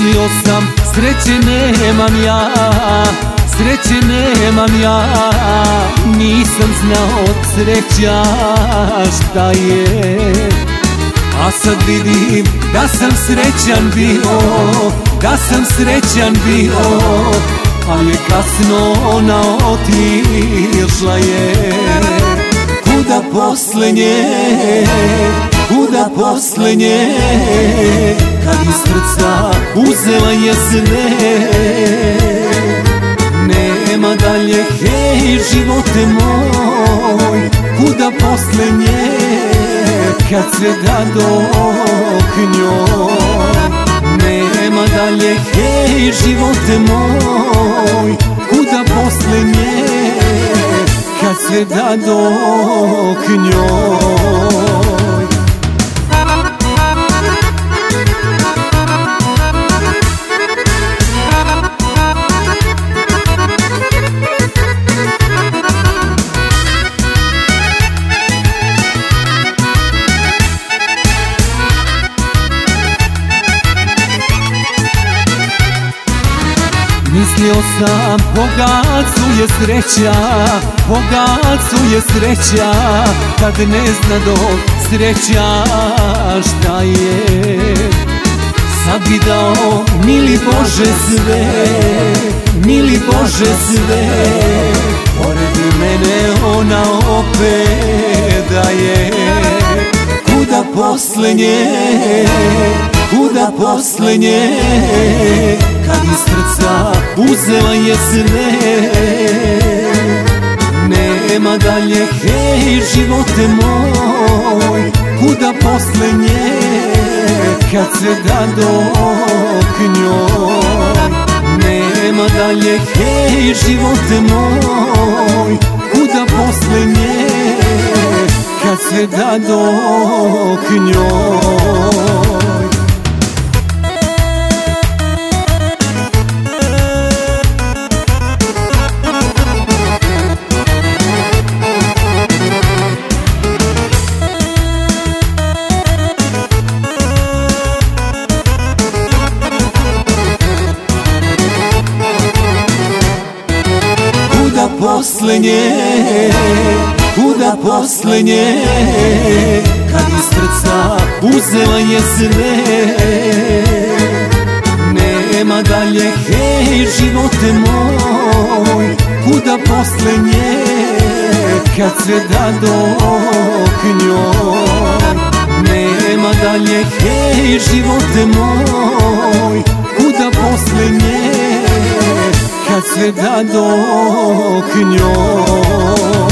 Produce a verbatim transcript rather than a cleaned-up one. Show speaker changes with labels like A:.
A: Mislio sam sreće nemam ja, sreće nemam ja, nisam znao sreća šta je. A sad vidim da sam srećan bio, da sam srećan bio, ali je kasno, ona otišla je. Kuda posle nje, kuda posle nje, kad iz srca uzela je sve. Nema dalje, hej živote moj, kuda posle nje, kad se dadok njoj. Nema dalje, hej živote moj, kuda posle nje, kad se dadok njoj. Mislio sam bogatstvu je sreća, bogatstvu je sreća, kad ne zna dok sreća šta je. Sad bi dao, mili Bože sve, mili Bože sve, pored mene ona opet daje. Kuda posle nje, kuda posle nje, kad iz srca uzela je sve. Nema dalje, hej živote moj, kuda posle nje, kad se dadok njoj. Nema dalje, hej živote moj, kuda posle nje, kad se dadok njoj. Kuda posle nje, kuda posle nje, kad iz srca uzela je sve. Nema dalje, hej živote moj, kuda posle nje, kad se dadok njoj. Nema dalje, hej živote moj, kuda posle nje, kad se dadok njoj.